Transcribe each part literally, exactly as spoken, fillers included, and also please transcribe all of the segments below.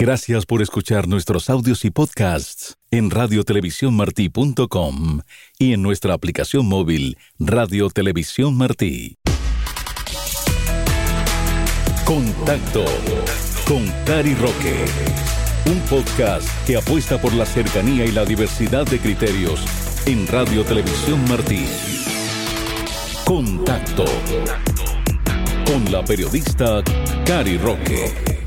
Gracias por escuchar nuestros audios y podcasts en radio televisión martí punto com y en nuestra aplicación móvil Radio Televisión Martí. Contacto con Cari Roque. Un podcast que apuesta por la cercanía y la diversidad de criterios en Radio Televisión Martí. Contacto con la periodista Cari Roque.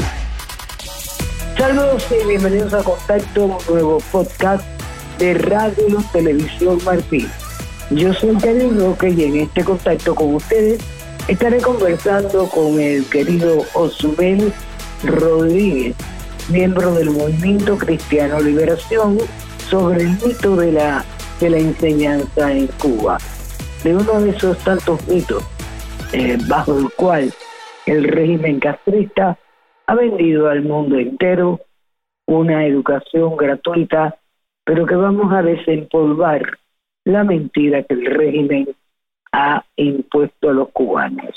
Saludos y bienvenidos a Contacto, un nuevo podcast de Radio Televisión Martí. Yo soy Cari Roque y en este contacto con ustedes estaré conversando con el querido Osmel Rodríguez, miembro del Movimiento Cristiano Liberación, sobre el mito de la, de la enseñanza en Cuba, de uno de esos tantos mitos eh, bajo el cual el régimen castrista ha vendido al mundo entero una educación gratuita, pero que vamos a desempolvar la mentira que el régimen ha impuesto a los cubanos.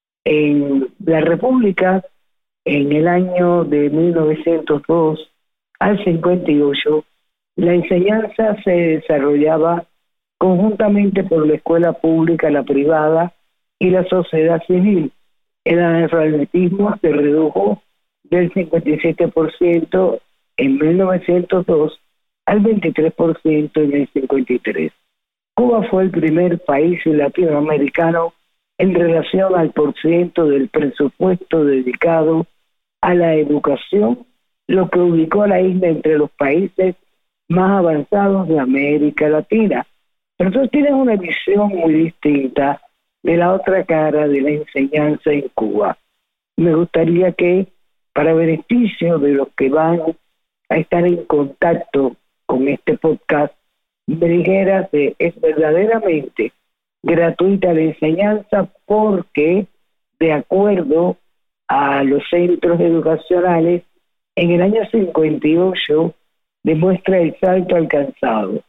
En la República, en el año de mil novecientos dos al cincuenta y ocho, la enseñanza se desarrollaba conjuntamente por la escuela pública, la privada y la sociedad civil. El analfabetismo se redujo del cincuenta y siete por ciento en mil novecientos dos al veintitrés por ciento en el cincuenta y tres. Cuba fue el primer país latinoamericano en relación al porciento del presupuesto dedicado a la educación, lo que ubicó a la isla entre los países más avanzados de América Latina. Pero tú tienes una visión muy distinta de la otra cara de la enseñanza en Cuba. Me gustaría que, para beneficio de los que van a estar en contacto con este podcast, me dijeras que es verdaderamente gratuita la enseñanza porque, de acuerdo a los centros educacionales, en el año cincuenta y ocho demuestra el salto alcanzado.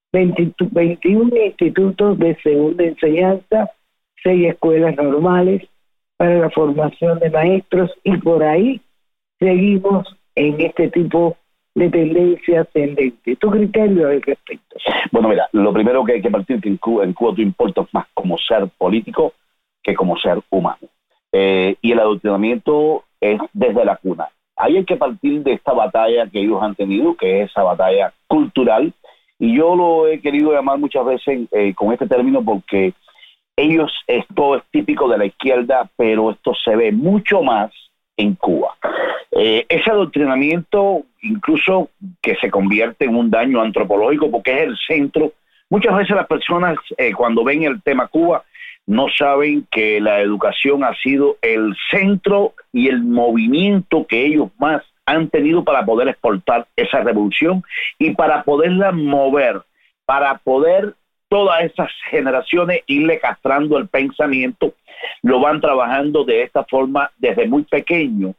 veintiuno institutos de segunda enseñanza, seis escuelas normales para la formación de maestros, y por ahí seguimos en este tipo de tendencia ascendente. ¿Tu criterio al respecto? Bueno, mira, lo primero que hay que partir que en Cuba, en Cuba tú importas más como ser político que como ser humano. Eh, y el adoctrinamiento es desde la cuna. Ahí hay que partir de esta batalla que ellos han tenido, que es esa batalla cultural, y yo lo he querido llamar muchas veces eh, con este término porque ellos, esto es típico de la izquierda, pero esto se ve mucho más en Cuba. Eh, ese adoctrinamiento, incluso que se convierte en un daño antropológico, porque es el centro. Muchas veces las personas, eh, cuando ven el tema Cuba, no saben que la educación ha sido el centro y el movimiento que ellos más han tenido para poder exportar esa revolución y para poderla mover, para poder todas esas generaciones irle castrando el pensamiento. Lo van trabajando de esta forma desde muy pequeño.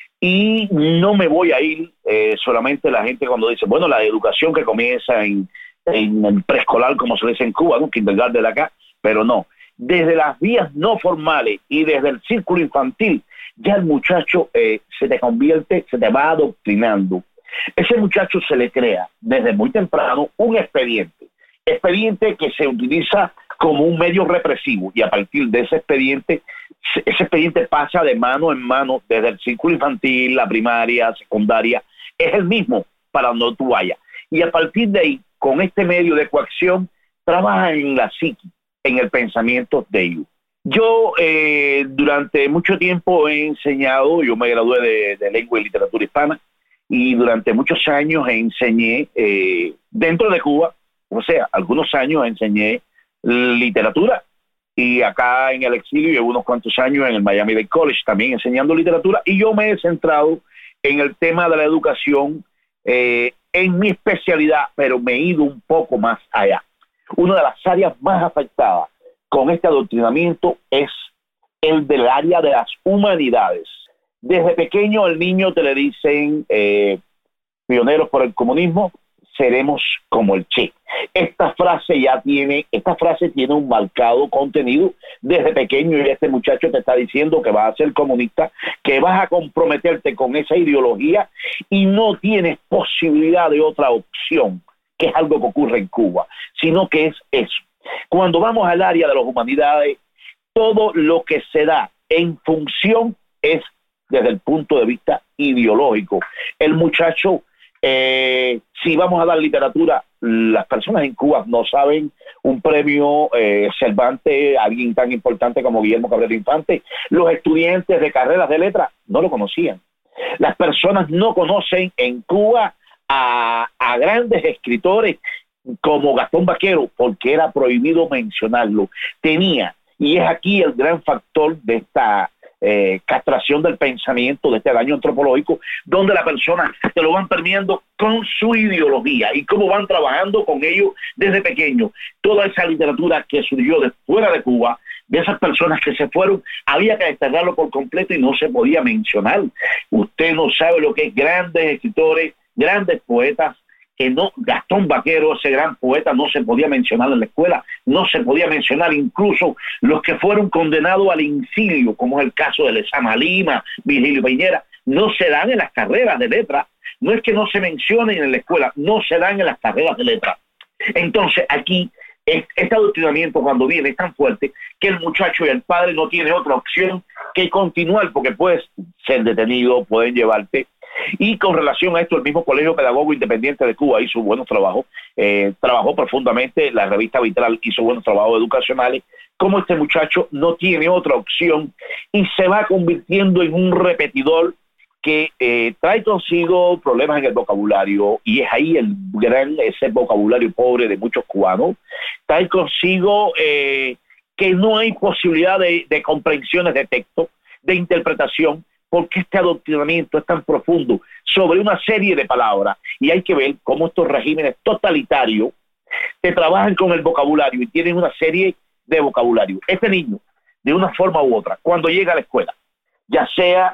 Y no me voy a ir eh, solamente la gente cuando dice, bueno, la educación que comienza en, en el preescolar, como se dice en Cuba, ¿no? Kindergarten de acá, pero no. Desde las vías no formales y desde el círculo infantil, ya el muchacho eh, se te convierte, se te va adoctrinando. Ese muchacho se le crea desde muy temprano un expediente. Expediente que se utiliza como un medio represivo, y a partir de ese expediente, ese expediente pasa de mano en mano desde el círculo infantil, la primaria, secundaria, es el mismo para donde tú vayas. Y a partir de ahí, con este medio de coacción, trabaja en la psique, en el pensamiento de ellos. Yo eh, durante mucho tiempo he enseñado, yo me gradué de, de lengua y literatura hispana, y durante muchos años enseñé eh, dentro de Cuba. O sea, algunos años enseñé literatura, y acá en el exilio llevo unos cuantos años en el Miami-Dade College también enseñando literatura, y yo me he centrado en el tema de la educación eh, en mi especialidad, pero me he ido un poco más allá. Una de las áreas más afectadas con este adoctrinamiento es el del área de las humanidades. Desde pequeño el niño te le dicen eh, pioneros por el comunismo, seremos como el Che. Esta frase ya tiene, esta frase tiene un marcado contenido desde pequeño, y este muchacho te está diciendo que vas a ser comunista, que vas a comprometerte con esa ideología y no tienes posibilidad de otra opción, que es algo que ocurre en Cuba, sino que es eso. Cuando vamos al área de las humanidades, todo lo que se da en función es desde el punto de vista ideológico. El muchacho, eh, si vamos a dar literatura, las personas en Cuba no saben un premio eh, Cervantes, alguien tan importante como Guillermo Cabrera Infante. Los estudiantes de carreras de letras no lo conocían. Las personas no conocen en Cuba a, a grandes escritores como Gastón Vaquero, porque era prohibido mencionarlo. Tenía, y es aquí el gran factor de esta eh, castración del pensamiento, de este daño antropológico, donde la persona te lo van permeando con su ideología y cómo van trabajando con ellos desde pequeño. Toda esa literatura que surgió de fuera de Cuba, de esas personas que se fueron, había que desterrarlo por completo y no se podía mencionar. Usted no sabe lo que es grandes escritores, grandes poetas, que no, Gastón Vaquero, ese gran poeta, no se podía mencionar en la escuela, no se podía mencionar incluso los que fueron condenados al incilio, como es el caso de Lezama Lima, Virgilio Piñera, no se dan en las carreras de letras. No es que no se mencionen en la escuela, no se dan en las carreras de letras. Entonces aquí, este adoctrinamiento cuando viene es tan fuerte que el muchacho y el padre no tienen otra opción que continuar, porque puedes ser detenido, pueden llevarte. Y con relación a esto, el mismo Colegio Pedagogo Independiente de Cuba hizo buenos trabajos, eh, trabajó profundamente, la revista Vitral hizo buenos trabajos educacionales, como este muchacho no tiene otra opción y se va convirtiendo en un repetidor que eh, trae consigo problemas en el vocabulario, y es ahí el gran, ese vocabulario pobre de muchos cubanos, trae consigo eh, que no hay posibilidad de, de comprensiones de texto, de interpretación, porque este adoctrinamiento es tan profundo sobre una serie de palabras, y hay que ver cómo estos regímenes totalitarios te trabajan con el vocabulario y tienen una serie de vocabulario. Este niño, de una forma u otra, cuando llega a la escuela, ya sea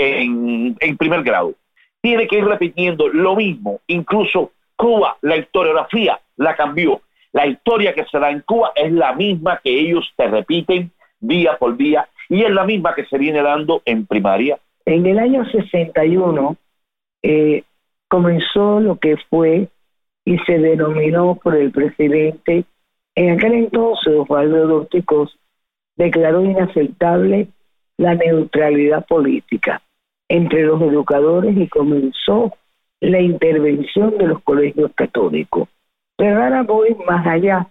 en, en primer grado, tiene que ir repitiendo lo mismo. Incluso Cuba, la historiografía la cambió. La historia que se da en Cuba es la misma que ellos te repiten día por día, y es la misma que se viene dando en primaria. En el año sesenta y uno eh, comenzó lo que fue y se denominó por el presidente, en aquel entonces Osvaldo Dorticós, declaró inaceptable la neutralidad política entre los educadores y comenzó la intervención de los colegios católicos. Pero ahora voy más allá.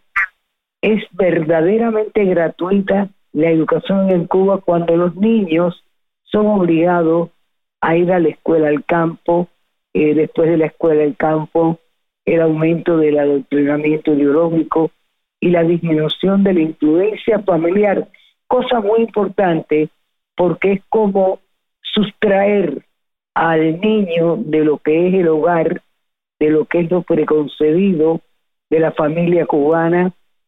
Es verdaderamente gratuita la educación en Cuba cuando los niños son obligados a ir a la escuela al campo, eh, después de la escuela al campo, el aumento del adoctrinamiento ideológico y la disminución de la influencia familiar, cosa muy importante porque es como sustraer al niño de lo que es el hogar, de lo que es lo preconcebido de la familia cubana,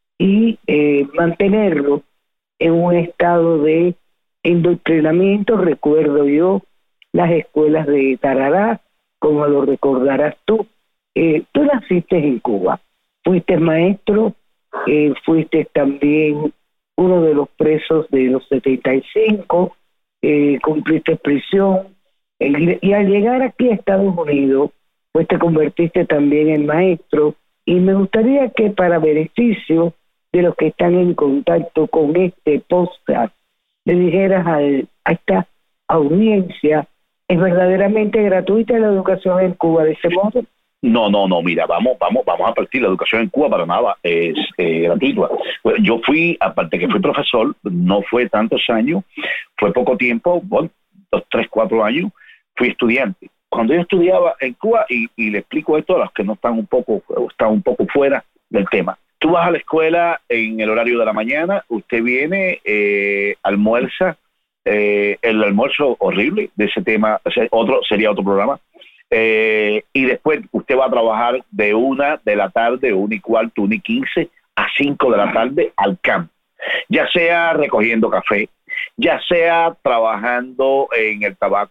y eh, mantenerlo en un estado de endoctrinamiento. Recuerdo yo las escuelas de Tarará, como lo recordarás tú. Eh, tú naciste en Cuba, fuiste maestro, eh, fuiste también uno de los presos de los setenta y cinco, eh, cumpliste prisión, eh, y al llegar aquí a Estados Unidos, pues te convertiste también en maestro, y me gustaría que, para beneficio de los que están en contacto con este podcast, le dijeras al, a esta audiencia, ¿es verdaderamente gratuita la educación en Cuba de ese modo? No, no, no, mira, vamos, vamos, vamos a partir. La educación en Cuba para nada es eh, gratuita. Bueno, yo fui, aparte que fui profesor, no fue tantos años, fue poco tiempo, bueno, dos, tres, cuatro años, fui estudiante. Cuando yo estudiaba en Cuba, y, y le explico esto a los que no están un poco, están un poco fuera del tema. Tú vas a la escuela en el horario de la mañana, usted viene, eh, almuerza, eh, el almuerzo horrible de ese tema, o sea, otro sería otro programa. Eh, y después usted va a trabajar de una de la tarde, una y cuarto, una y quince a cinco de la tarde al campo, ya sea recogiendo café, ya sea trabajando en el tabaco,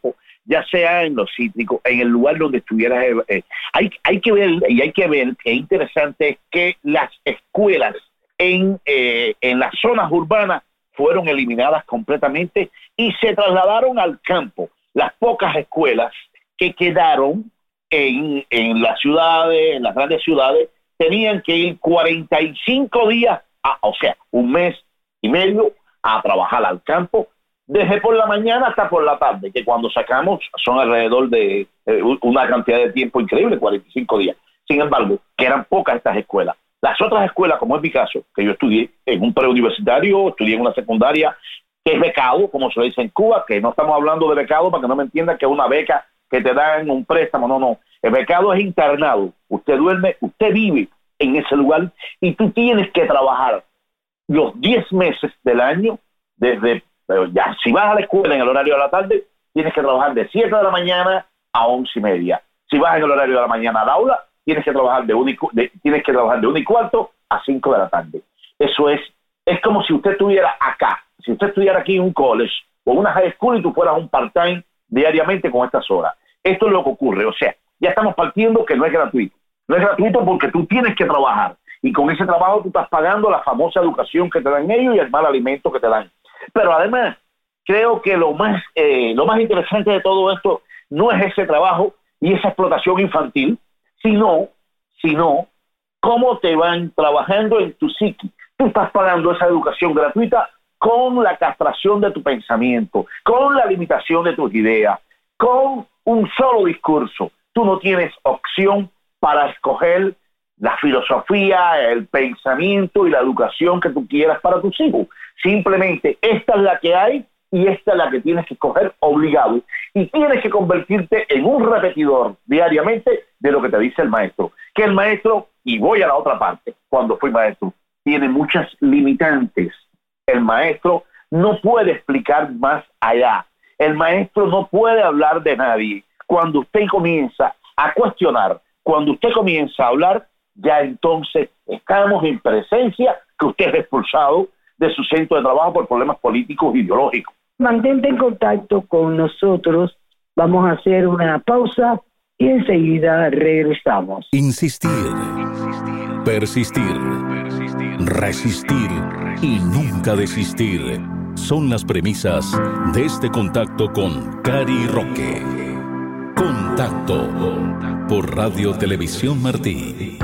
ya sea en los cítricos, en el lugar donde estuvieras. Eh, hay, hay que ver, y hay que ver, que es interesante, es que las escuelas en, eh, en las zonas urbanas fueron eliminadas completamente y se trasladaron al campo. Las pocas escuelas que quedaron en, en las ciudades, en las grandes ciudades, tenían que ir cuarenta y cinco días, a, o sea, un mes y medio, a trabajar al campo, desde por la mañana hasta por la tarde, que cuando sacamos son alrededor de eh, una cantidad de tiempo increíble, cuarenta y cinco días. Sin embargo, que eran pocas estas escuelas. Las otras escuelas, como es mi caso, que yo estudié en un preuniversitario, estudié en una secundaria, que es becado, como se le dice en Cuba, que no estamos hablando de becado para que no me entiendan que es una beca que te dan un préstamo, no, no. El becado es internado. Usted duerme, usted vive en ese lugar y tú tienes que trabajar los diez meses del año, desde, ya, si vas a la escuela en el horario de la tarde, tienes que trabajar de siete de la mañana a once y media. Si vas en el horario de la mañana al aula, tienes que trabajar de un y, de, tienes que trabajar de una y cuarto a cinco de la tarde. Eso es, es como si usted estuviera acá, si usted estuviera aquí en un college o una high school y tú fueras un part-time diariamente con estas horas. Esto es lo que ocurre, o sea, ya estamos partiendo que no es gratuito. No es gratuito porque tú tienes que trabajar y con ese trabajo tú estás pagando la famosa educación que te dan ellos y el mal alimento que te dan. Pero además, creo que lo más, eh, lo más interesante de todo esto no es ese trabajo y esa explotación infantil, sino, sino cómo te van trabajando en tu psique. Tú estás pagando esa educación gratuita con la castración de tu pensamiento, con la limitación de tus ideas, con un solo discurso. Tú no tienes opción para escoger la filosofía, el pensamiento y la educación que tú quieras para tus hijos. Simplemente esta es la que hay y esta es la que tienes que escoger obligado. Y tienes que convertirte en un repetidor diariamente de lo que te dice el maestro. Que el maestro, y voy a la otra parte, cuando fui maestro, tiene muchas limitantes. El maestro no puede explicar más allá. El maestro no puede hablar de nadie. Cuando usted comienza a cuestionar, cuando usted comienza a hablar, ya entonces estamos en presencia que usted es expulsado de su centro de trabajo por problemas políticos e ideológicos. Mantente en contacto con nosotros. Vamos a hacer una pausa y enseguida regresamos. Insistir, persistir, resistir y nunca desistir son las premisas de este contacto con Cari Roque. Contacto por Radio Televisión Martí.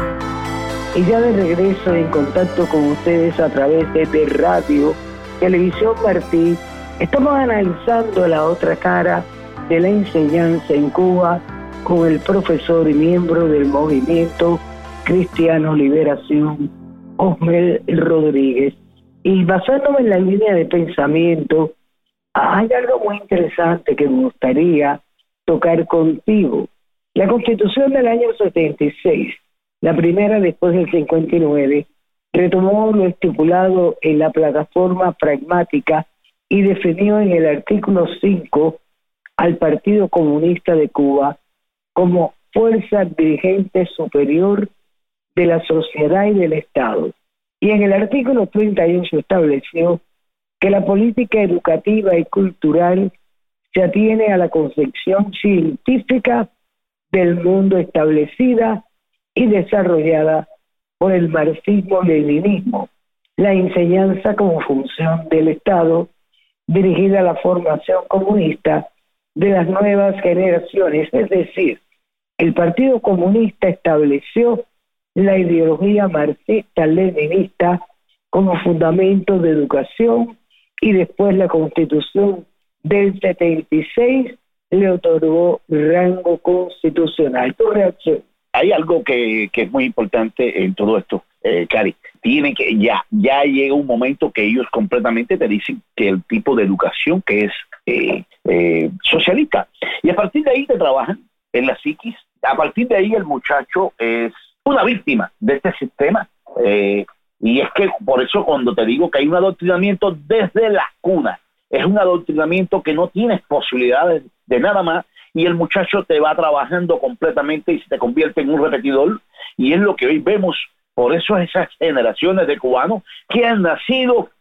Y ya de regreso en contacto con ustedes a través de, de Radio Televisión Martí, estamos analizando la otra cara de la enseñanza en Cuba con el profesor y miembro del Movimiento Cristiano Liberación, Osmel Rodríguez. Y basándome en la línea de pensamiento, hay algo muy interesante que me gustaría tocar contigo. La Constitución del año setenta y seis, la primera después del cincuenta y nueve, retomó lo estipulado en la plataforma pragmática y definió en el artículo cinco al Partido Comunista de Cuba como fuerza dirigente superior de la sociedad y del Estado. Y en el artículo treinta y ocho estableció que la política educativa y cultural se atiene a la concepción científica del mundo establecida y desarrollada por el marxismo-leninismo, la enseñanza como función del Estado dirigida a la formación comunista de las nuevas generaciones, es decir, el Partido Comunista estableció la ideología marxista-leninista como fundamento de educación y después la Constitución del setenta y seis le otorgó rango constitucional. ¿Tu reacción? Hay algo que, que es muy importante en todo esto, eh, Cari. Tiene que ya ya llega un momento que ellos completamente te dicen que el tipo de educación que es eh, eh, socialista. Y a partir de ahí te trabajan en la psiquis. A partir de ahí el muchacho es una víctima de este sistema. Eh, y es que por eso cuando te digo que hay un adoctrinamiento desde la cuna, es un adoctrinamiento que no tienes posibilidades de nada más, y el muchacho te va trabajando completamente y se te convierte en un repetidor, y es lo que hoy vemos. Por eso esas generaciones de cubanos que han nacido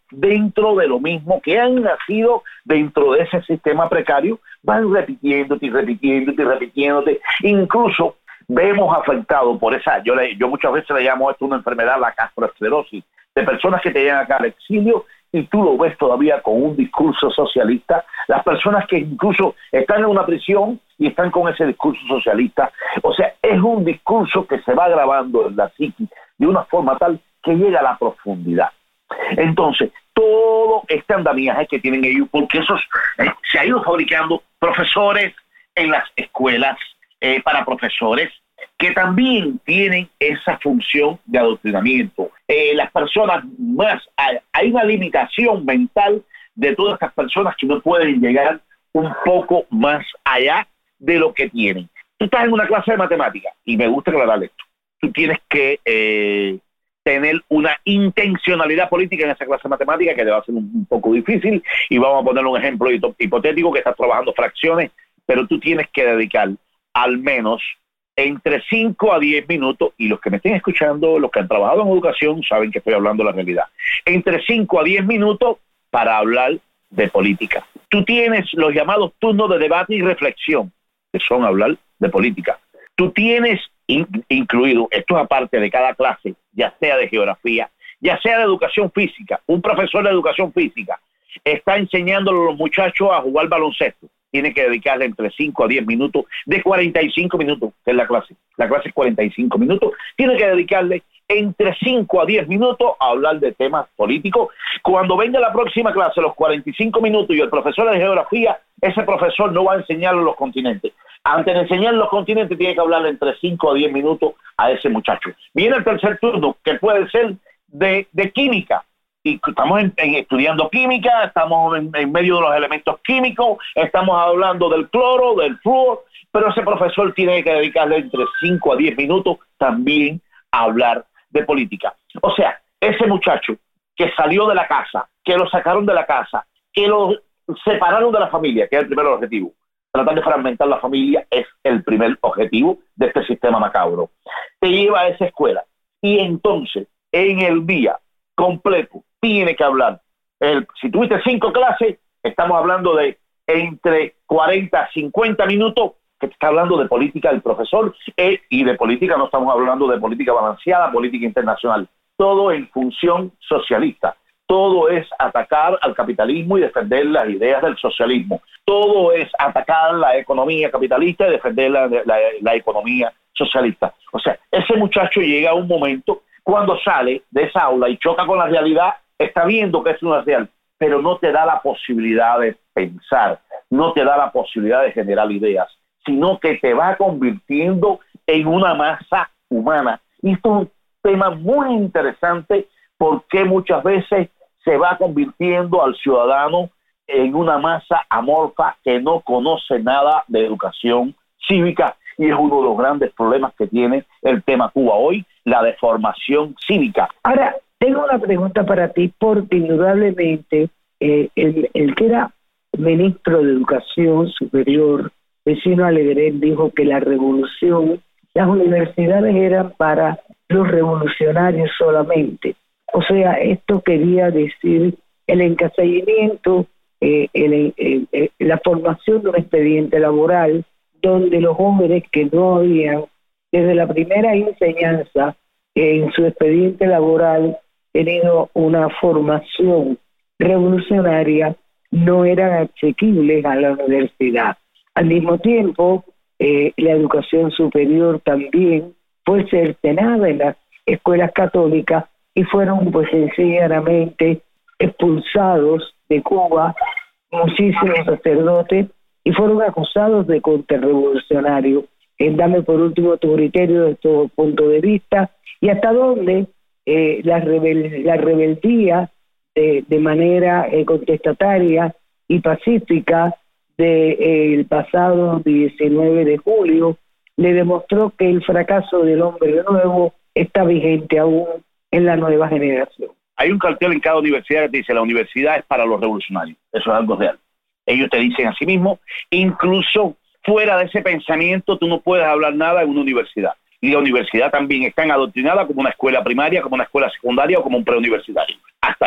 dentro de lo mismo, que han nacido dentro de ese sistema precario, van repitiéndote y repitiéndote y repitiéndote. Incluso vemos afectado por esa, yo, le, yo muchas veces le llamo esto una enfermedad, la gastroesclerosis, de personas que te llegan acá al exilio y tú lo ves todavía con un discurso socialista, las personas que incluso están en una prisión y están con ese discurso socialista. O sea, es un discurso que se va grabando en la psiquis de una forma tal que llega a la profundidad. Entonces, todo este andamiaje que tienen ellos, porque esos eh, se ha ido fabricando profesores en las escuelas, eh, para profesores que también tienen esa función de adoctrinamiento. Eh, las personas más, hay, hay una limitación mental de todas estas personas que no pueden llegar un poco más allá de lo que tienen. Tú estás en una clase de matemáticas, y me gusta aclarar esto, tú tienes que eh, tener una intencionalidad política en esa clase de matemáticas que te va a ser un, un poco difícil, y vamos a poner un ejemplo hipotético que estás trabajando fracciones, pero tú tienes que dedicar al menos entre cinco a diez minutos, y los que me estén escuchando, los que han trabajado en educación, saben que estoy hablando de la realidad, entre cinco a diez minutos para hablar de política. Tú tienes los llamados turnos de debate y reflexión, que son hablar de política. Tú tienes in, incluido, esto es aparte de cada clase, ya sea de geografía, ya sea de educación física, un profesor de educación física está enseñándole a los muchachos a jugar baloncesto. Tiene que dedicarle entre cinco a diez minutos, de cuarenta y cinco minutos, que es la clase. La clase es cuarenta y cinco minutos. Tiene que dedicarle entre cinco a diez minutos a hablar de temas políticos. Cuando venga la próxima clase, los cuarenta y cinco minutos, y el profesor de geografía, ese profesor no va a enseñarle los continentes. Antes de enseñar los continentes, tiene que hablarle entre cinco a diez minutos a ese muchacho. Viene el tercer turno, que puede ser de, de química. Y estamos en, en estudiando química, estamos en, en medio de los elementos químicos, estamos hablando del cloro, del flúor, pero ese profesor tiene que dedicarle entre cinco a diez minutos también a hablar de política. O sea, ese muchacho que salió de la casa, que lo sacaron de la casa, que lo separaron de la familia, que es el primer objetivo. Tratar de fragmentar la familia es el primer objetivo de este sistema macabro. Te lleva a esa escuela y entonces en el día completo tiene que hablar. El, si tuviste cinco clases, estamos hablando de entre cuarenta a cincuenta minutos que está hablando de política el profesor, eh, y de política no estamos hablando de política balanceada, política internacional, todo en función socialista. Todo es atacar al capitalismo y defender las ideas del socialismo. Todo es atacar la economía capitalista y defender la, la, la economía socialista. O sea, ese muchacho llega a un momento cuando sale de esa aula y choca con la realidad, está viendo que es una real, pero no te da la posibilidad de pensar, no te da la posibilidad de generar ideas, sino que te va convirtiendo en una masa humana. Y esto es un tema muy interesante porque muchas veces se va convirtiendo al ciudadano en una masa amorfa que no conoce nada de educación cívica, y es uno de los grandes problemas que tiene el tema Cuba hoy, la deformación cívica. Ahora, tengo una pregunta para ti, porque indudablemente eh, el, el que era ministro de Educación Superior, Vecino Alegret, dijo que la revolución, las universidades eran para los revolucionarios solamente. O sea, esto quería decir el encasillamiento, eh, el, el, el, la formación de un expediente laboral donde los jóvenes que no habían, desde la primera enseñanza, eh, en su expediente laboral, tenido una formación revolucionaria, no eran asequibles a la universidad. Al mismo tiempo, eh, la educación superior también fue cercenada en las escuelas católicas y fueron pues sencillamente expulsados de Cuba muchísimos sacerdotes y fueron acusados de contrarrevolucionarios. Eh, dame por último tu criterio de tu punto de vista y hasta dónde eh, la, rebel la rebeldía de, de manera eh, contestataria y pacífica del de, eh, pasado diecinueve de julio le demostró que el fracaso del hombre nuevo está vigente aún en la nueva generación. Hay un cartel en cada universidad que te dice: la universidad es para los revolucionarios. Eso es algo real. Ellos te dicen a sí mismos, incluso fuera de ese pensamiento tú no puedes hablar nada en una universidad. Y la universidad también está adoctrinada como una escuela primaria, como una escuela secundaria o como un preuniversitario. Hasta ahí.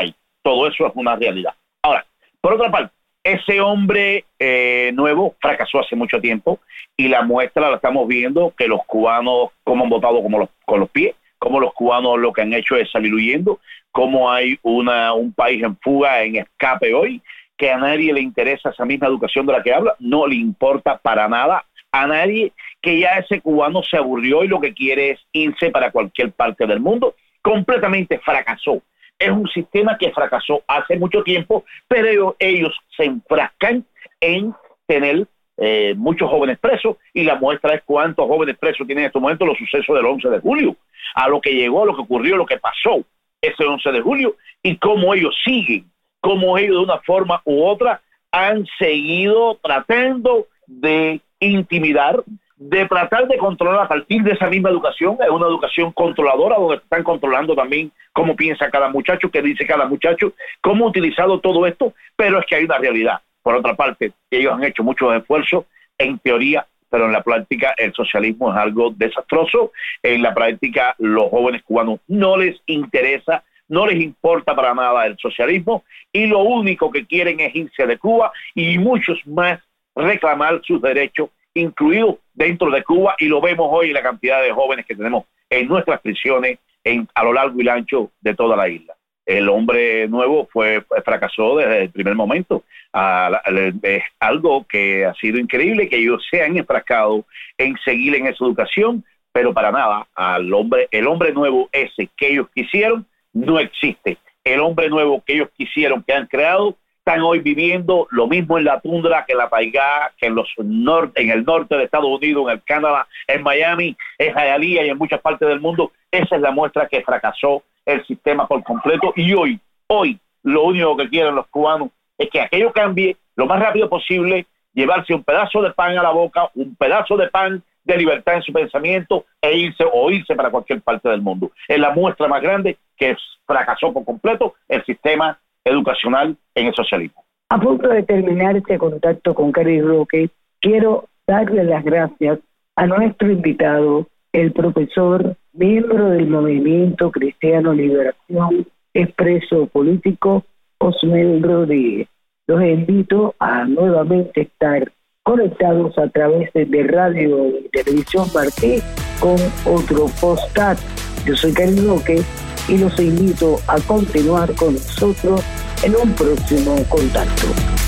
todo eso es una realidad. Ahora, por otra parte, ese hombre eh, nuevo fracasó hace mucho tiempo y la muestra la estamos viendo, que los cubanos como han votado como los, con los pies, como los cubanos lo que han hecho es salir huyendo, como hay una, un país en fuga, en escape hoy, que a nadie le interesa esa misma educación de la que habla, no le importa para nada a nadie, que ya ese cubano se aburrió y lo que quiere es irse para cualquier parte del mundo. Completamente fracasó. Es un sistema que fracasó hace mucho tiempo, pero ellos, ellos se enfrascan en tener eh, muchos jóvenes presos, y la muestra es cuántos jóvenes presos tienen en este momento los sucesos del once de julio, a lo que llegó, a lo que ocurrió, lo que pasó ese once de julio, y cómo ellos siguen, cómo ellos de una forma u otra han seguido tratando de intimidar, de tratar de controlar a partir de esa misma educación. Es una educación controladora donde están controlando también cómo piensa cada muchacho, qué dice cada muchacho, cómo ha utilizado todo esto, pero es que hay una realidad. Por otra parte, ellos han hecho muchos esfuerzos en teoría, pero en la práctica el socialismo es algo desastroso. En la práctica los jóvenes cubanos no les interesa, no les importa para nada el socialismo, y lo único que quieren es irse de Cuba, y muchos más reclamar sus derechos, incluidos dentro de Cuba, y lo vemos hoy en la cantidad de jóvenes que tenemos en nuestras prisiones en, a lo largo y lo ancho de toda la isla. El hombre nuevo fue fracasó desde el primer momento. Ah, es algo que ha sido increíble, que ellos se han enfrascado en seguir en esa educación, pero para nada, al hombre, el hombre nuevo ese que ellos quisieron no existe. El hombre nuevo que ellos quisieron, que han creado, están hoy viviendo lo mismo en la tundra, que en la taigá, que en los norte, en el norte de Estados Unidos, en el Canadá, en Miami, en Hialeah y en muchas partes del mundo. Esa es la muestra que fracasó el sistema por completo, y hoy, hoy, lo único que quieren los cubanos es que aquello cambie lo más rápido posible, llevarse un pedazo de pan a la boca, un pedazo de pan de libertad en su pensamiento, e irse o irse para cualquier parte del mundo. Es la muestra más grande que fracasó por completo el sistema educacional en el socialismo. A punto de terminar este contacto con Cary Roque, quiero darle las gracias a nuestro invitado, el profesor, miembro del Movimiento Cristiano Liberación, expreso político, Osmel Rodríguez. Los invito a nuevamente estar conectados a través de Radio y Televisión Martí con otro podcast. Yo soy Cary Roque y los invito a continuar con nosotros en un próximo contacto.